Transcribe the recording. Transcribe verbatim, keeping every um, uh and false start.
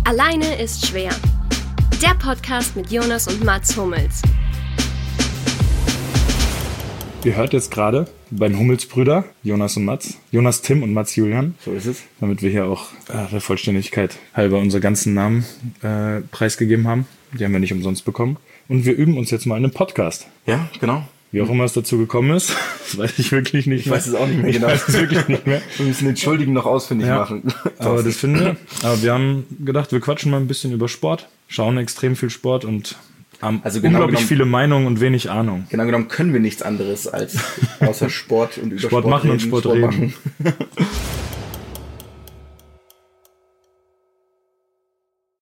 Alleine ist schwer. Der Podcast mit Jonas und Mats Hummels. Ihr hört jetzt gerade die beiden Hummels-Brüder, Jonas und Mats. Jonas Tim und Mats Julian. So ist es. Damit wir hier auch äh, der Vollständigkeit halber unsere ganzen Namen äh, preisgegeben haben. Die haben wir nicht umsonst bekommen. Und wir üben uns jetzt mal in einem Podcast. Ja, genau. Wie auch immer es dazu gekommen ist, das weiß ich wirklich nicht Ich mehr. weiß es auch nicht mehr genau. Ich weiß es wirklich nicht mehr. Wir müssen den Schuldigen noch ausfindig Ja, machen. aber das finden wir. Aber wir haben gedacht, wir quatschen mal ein bisschen über Sport, schauen extrem viel Sport und haben Also genau unglaublich genommen- viele Meinungen und wenig Ahnung. Genau genommen können wir nichts anderes als außer Sport und über Sport Sport, machen und reden, Sport reden. machen.